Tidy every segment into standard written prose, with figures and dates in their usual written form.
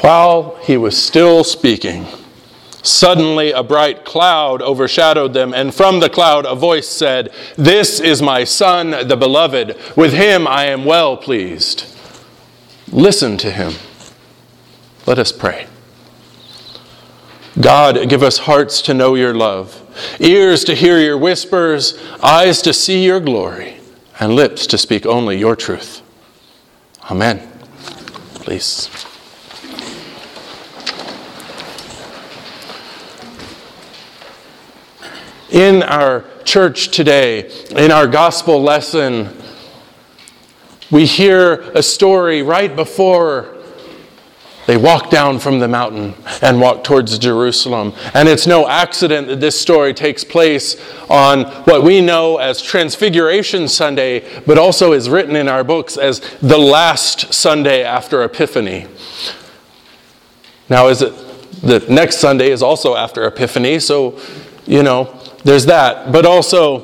While he was still speaking, suddenly a bright cloud overshadowed them, and from the cloud a voice said, "This is my Son, the Beloved. With him I am well pleased. Listen to him." Let us pray. God, give us hearts to know your love, ears to hear your whispers, eyes to see your glory, and lips to speak only your truth. Amen. Please. In our church today, in our gospel lesson, we hear a story right before they walk down from the mountain and walk towards Jerusalem. And it's no accident that this story takes place on what we know as Transfiguration Sunday, but also is written in our books as the last Sunday after Epiphany. Now, is it the next Sunday is also after Epiphany, so, there's that. But also,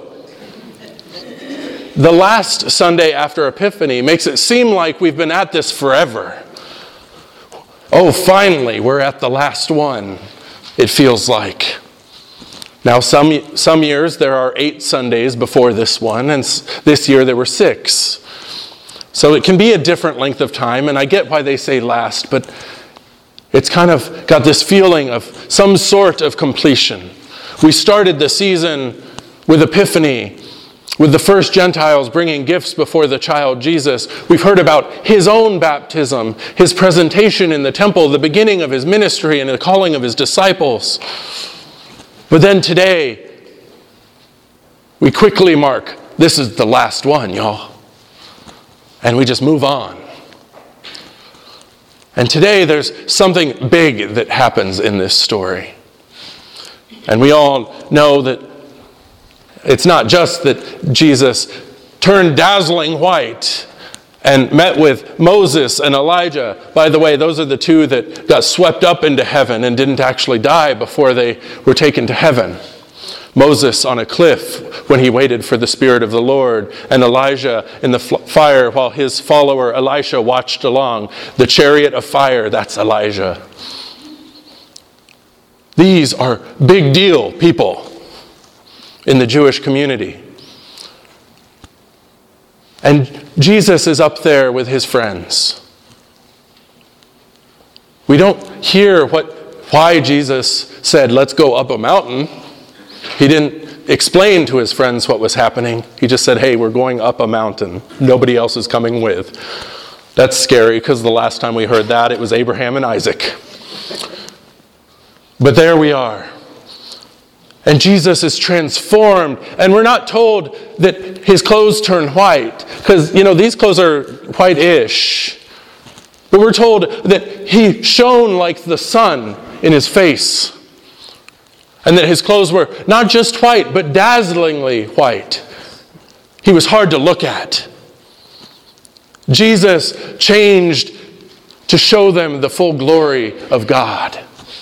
the last Sunday after Epiphany makes it seem like we've been at this forever. Oh, finally, we're at the last one, it feels like. Now, some years there are 8 Sundays before this one, and this year there were 6. So it can be a different length of time, and I get why they say last, but it's kind of got this feeling of some sort of completion. We started the season with Epiphany, with the first Gentiles bringing gifts before the child Jesus. We've heard about his own baptism, his presentation in the temple, the beginning of his ministry and the calling of his disciples. But then today, we quickly mark, this is the last one, y'all. And we just move on. And today there's something big that happens in this story. And we all know that it's not just that Jesus turned dazzling white and met with Moses and Elijah. By the way, those are the 2 that got swept up into heaven and didn't actually die before they were taken to heaven. Moses on a cliff when he waited for the Spirit of the Lord, and Elijah in the fire while his follower Elisha watched along. The chariot of fire, that's Elijah. These are big deal people in the Jewish community. And Jesus is up there with his friends. We don't hear why Jesus said, let's go up a mountain. He didn't explain to his friends what was happening. He just said, hey, we're going up a mountain. Nobody else is coming with. That's scary because the last time we heard that, it was Abraham and Isaac. But there we are. And Jesus is transformed. And we're not told that his clothes turn white. Because, these clothes are white-ish. But we're told that he shone like the sun in his face. And that his clothes were not just white, but dazzlingly white. He was hard to look at. Jesus changed to show them the full glory of God.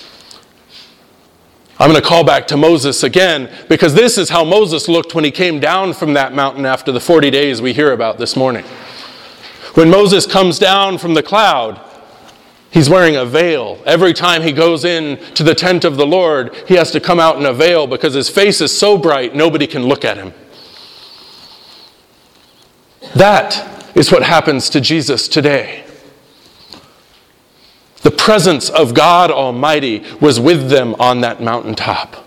I'm going to call back to Moses again, because this is how Moses looked when he came down from that mountain after the 40 days we hear about this morning. When Moses comes down from the cloud, he's wearing a veil. Every time he goes in to the tent of the Lord, he has to come out in a veil because his face is so bright, nobody can look at him. That is what happens to Jesus today. The presence of God Almighty was with them on that mountaintop.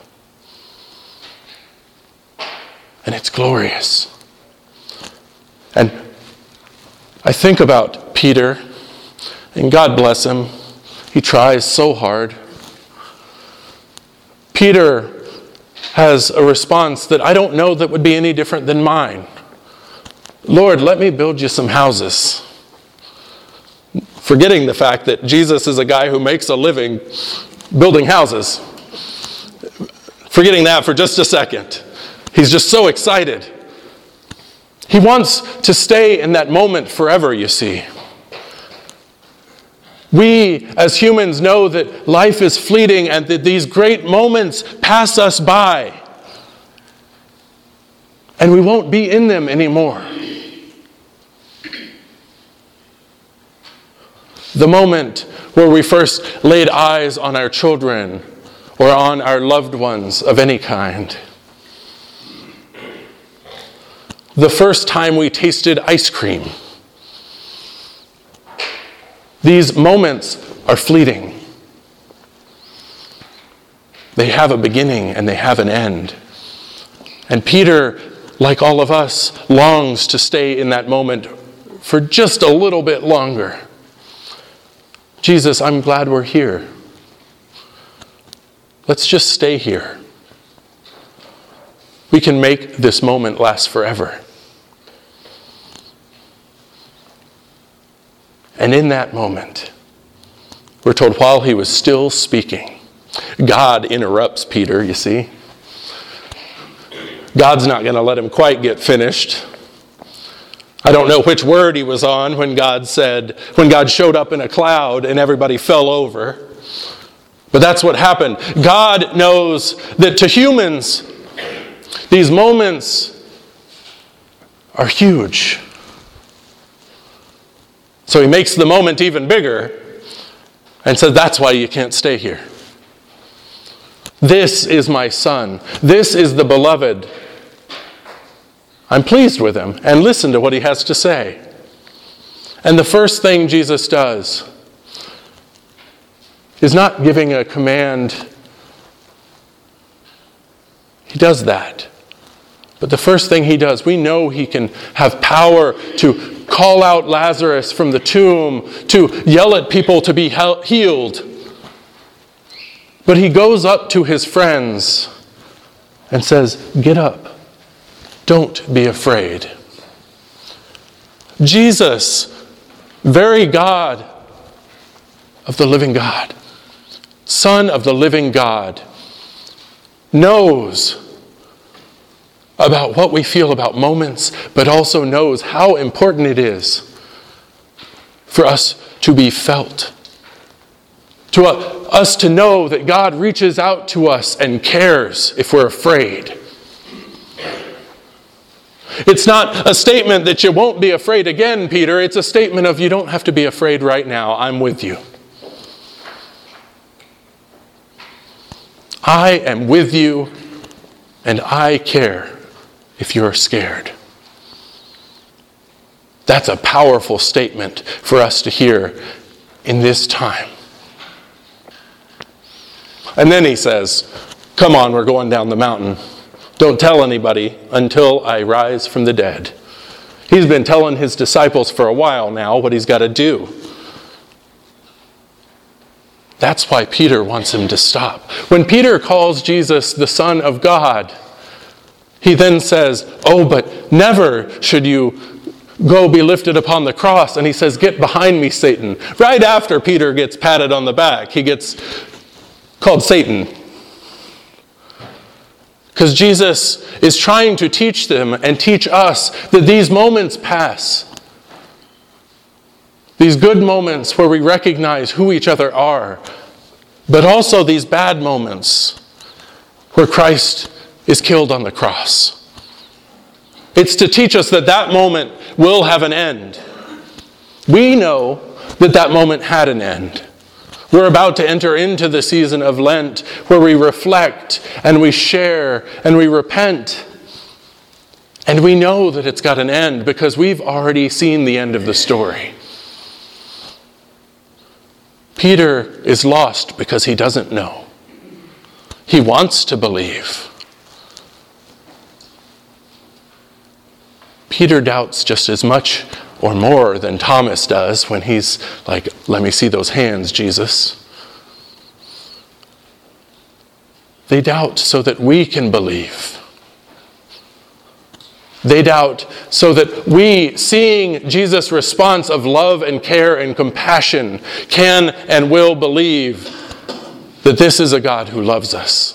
And it's glorious. And I think about Peter, and God bless him. He tries so hard. Peter has a response that I don't know that would be any different than mine. Lord, let me build you some houses. Forgetting the fact that Jesus is a guy who makes a living building houses. Forgetting that for just a second. He's just so excited. He wants to stay in that moment forever, you see. We, as humans, know that life is fleeting and that these great moments pass us by. And we won't be in them anymore. The moment where we first laid eyes on our children or on our loved ones of any kind. The first time we tasted ice cream. These moments are fleeting. They have a beginning and they have an end. And Peter, like all of us, longs to stay in that moment for just a little bit longer. Jesus, I'm glad we're here. Let's just stay here. We can make this moment last forever. And in that moment, we're told while he was still speaking, God interrupts Peter, you see. God's not going to let him quite get finished. I don't know which word he was on when God showed up in a cloud and everybody fell over. But that's what happened. God knows that to humans, these moments are huge. So he makes the moment even bigger and says, that's why you can't stay here. This is my son. This is the beloved. I'm pleased with him. And listen to what he has to say. And the first thing Jesus does is not giving a command. He does that. But the first thing he does, we know he can have power to call out Lazarus from the tomb, to yell at people to be healed. But he goes up to his friends and says, get up. Don't be afraid. Jesus, very God of the living God, Son of the living God, knows about what we feel about moments, but also knows how important it is for us to be felt. To us to know that God reaches out to us and cares if we're afraid. It's not a statement that you won't be afraid again, Peter. It's a statement of you don't have to be afraid right now. I'm with you. I am with you and I care if you're scared. That's a powerful statement for us to hear in this time. And then he says, come on, we're going down the mountain. Don't tell anybody until I rise from the dead. He's been telling his disciples for a while now what he's got to do. That's why Peter wants him to stop. When Peter calls Jesus the Son of God, he then says, oh, but never should you go be lifted upon the cross. And he says, get behind me, Satan. Right after Peter gets patted on the back, he gets called Satan. Because Jesus is trying to teach them and teach us that these moments pass. These good moments where we recognize who each other are. But also these bad moments where Christ is killed on the cross. It's to teach us that that moment will have an end. We know that that moment had an end. We're about to enter into the season of Lent where we reflect and we share and we repent. And we know that it's got an end because we've already seen the end of the story. Peter is lost because he doesn't know. He wants to believe. Peter doubts just as much or more than Thomas does when he's like, let me see those hands, Jesus. They doubt so that we can believe. They doubt so that we, seeing Jesus' response of love and care and compassion, can and will believe that this is a God who loves us.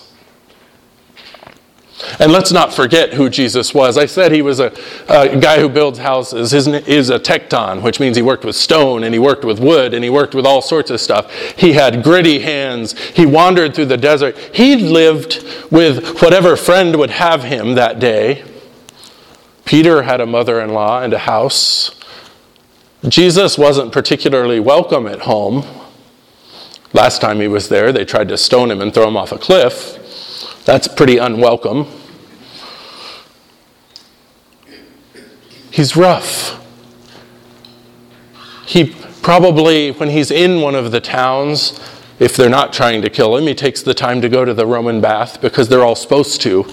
And let's not forget who Jesus was. I said he was a guy who builds houses. He is a tekton, which means he worked with stone, and he worked with wood, and he worked with all sorts of stuff. He had gritty hands. He wandered through the desert. He lived with whatever friend would have him that day. Peter had a mother-in-law and a house. Jesus wasn't particularly welcome at home. Last time he was there, they tried to stone him and throw him off a cliff. That's pretty unwelcome. He's rough. He probably, when he's in one of the towns, if they're not trying to kill him, he takes the time to go to the Roman bath because they're all supposed to.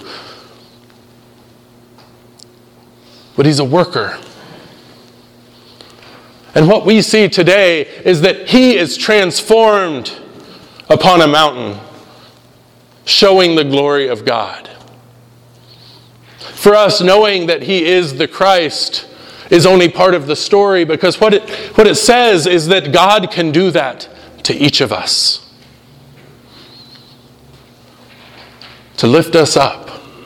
But he's a worker. And what we see today is that he is transformed upon a mountain, showing the glory of God. For us, knowing that he is the Christ is only part of the story, because what it says is that God can do that to each of us. To lift us up.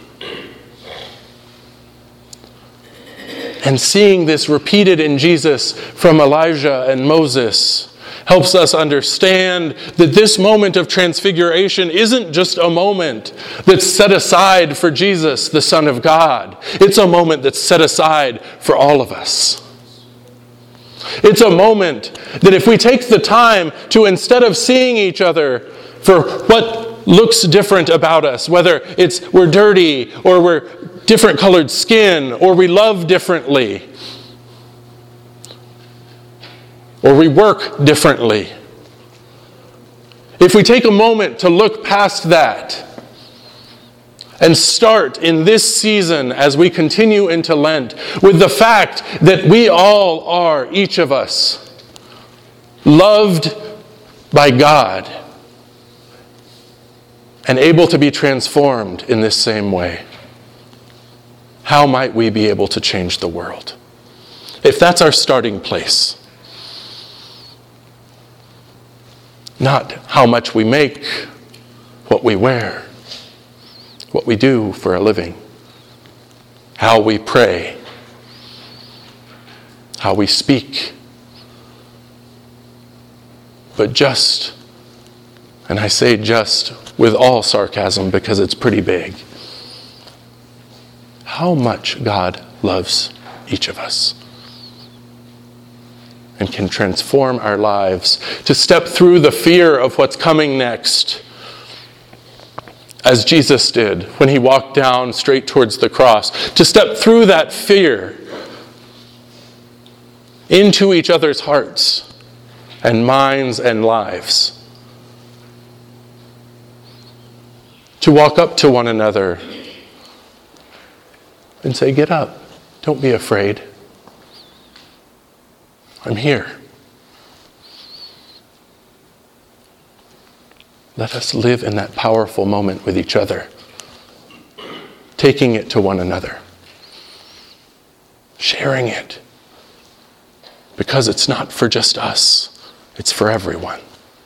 And seeing this repeated in Jesus from Elijah and Moses helps us understand that this moment of transfiguration isn't just a moment that's set aside for Jesus, the Son of God. It's a moment that's set aside for all of us. It's a moment that if we take the time to, instead of seeing each other for what looks different about us, whether it's we're dirty or we're different colored skin, or we love differently, or we work differently. If we take a moment to look past that and start in this season as we continue into Lent with the fact that we all are, each of us, loved by God and able to be transformed in this same way, how might we be able to change the world? If that's our starting place, not how much we make, what we wear, what we do for a living, how we pray, how we speak, but just, and I say just with all sarcasm because it's pretty big, how much God loves each of us and can transform our lives to step through the fear of what's coming next, as Jesus did when he walked down straight towards the cross, to step through that fear into each other's hearts and minds and lives, to walk up to one another and say, get up. Don't be afraid. I'm here. Let us live in that powerful moment with each other, taking it to one another, sharing it, because it's not for just us, it's for everyone.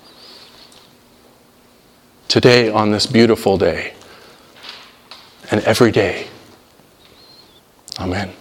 Today, on this beautiful day, and every day. Amen.